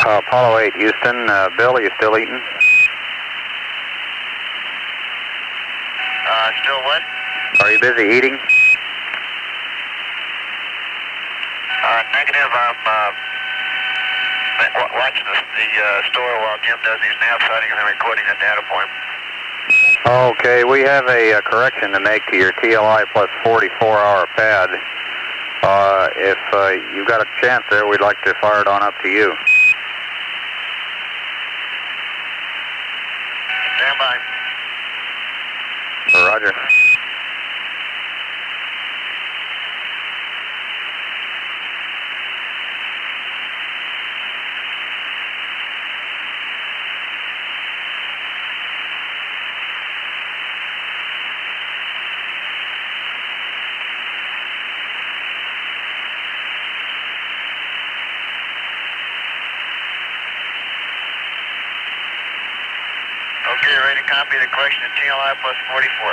Apollo 8, Houston. Bill, are you still eating? Still what? Are you busy eating? Negative. I'm watching the store while Jim does his nav sighting and then recording the data point. Okay, we have a correction to make to your TLI plus 44-hour pad. If you've got a chance there, we'd like to fire it on up to you. Stand by. Roger. Okay, ready to copy the correction to TLI plus 44.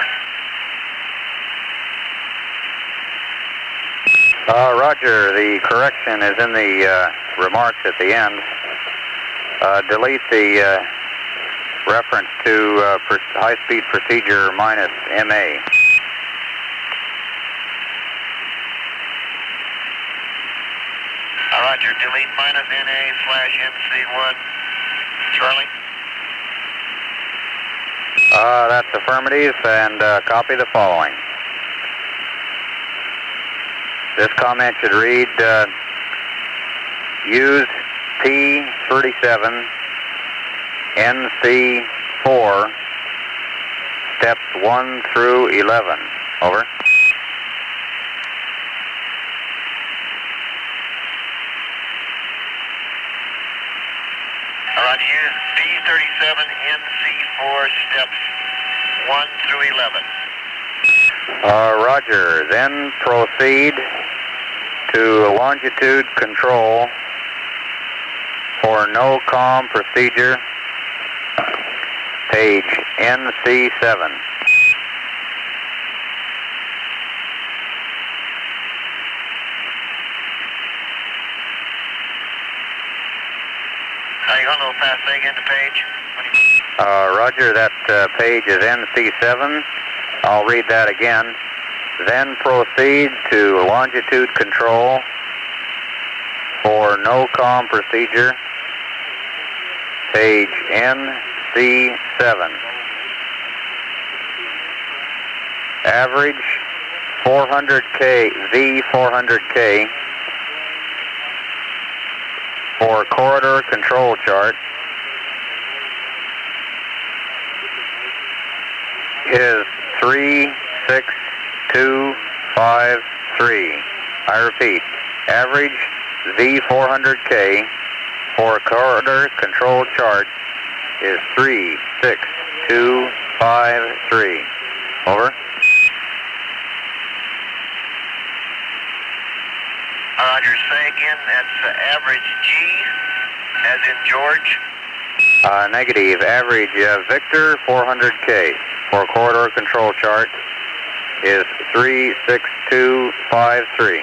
Roger, the correction is in the remarks at the end. Delete the reference to high-speed procedure minus MA. Roger, delete minus NA/MC1. Charlie? That's affirmative, and copy the following. This comment should read, use P37 NC4 steps 1 through 11. Over. Roger, use P37 NC4 steps 1 through 11. Roger, then proceed to longitude control for no-com procedure, page NC7. Are you going to go past that again, the page? Roger, that page is NC7. I'll read that again. Then proceed to longitude control for no-com procedure, page NC7. Average 400K, V400K for corridor control chart is 36253. I repeat, average V400K for corridor control chart is 36253. Over. Roger, say again, that's average G, as in George? Negative, average Victor 400K for corridor control chart is 36253.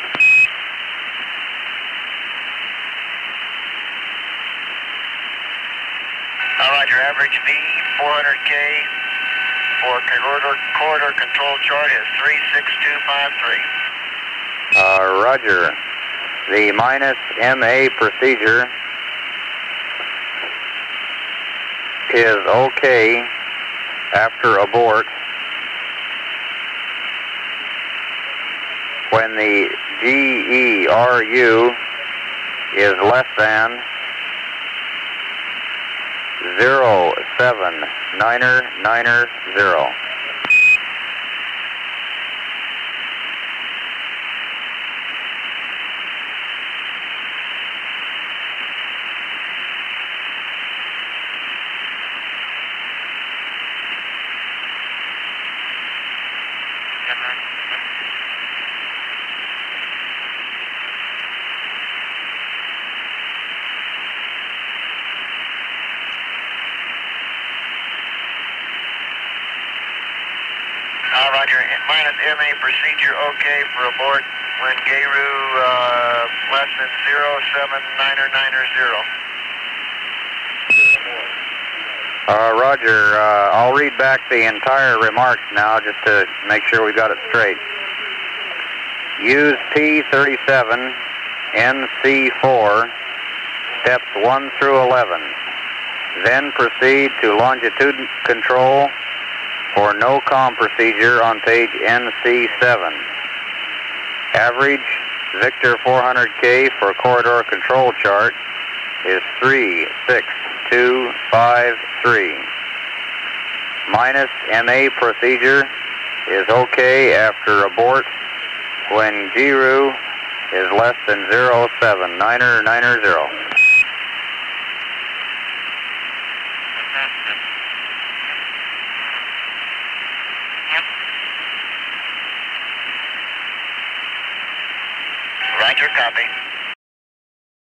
Roger, average V 400K for corridor control chart is 36253. Roger. The minus MA procedure is okay after abort when the GERU is less than 07990. Roger, and minus MA procedure okay for abort when GERU less than 07990. Roger. I'll read back the entire remarks now just to make sure we got it straight. Use P37 NC4 steps 1 through 11. Then proceed to longitude control for no-com procedure on page NC7. Average Victor 400K for corridor control chart is 36253. Minus MA procedure is okay after abort when GRU is less than 07, 990. Roger, copy.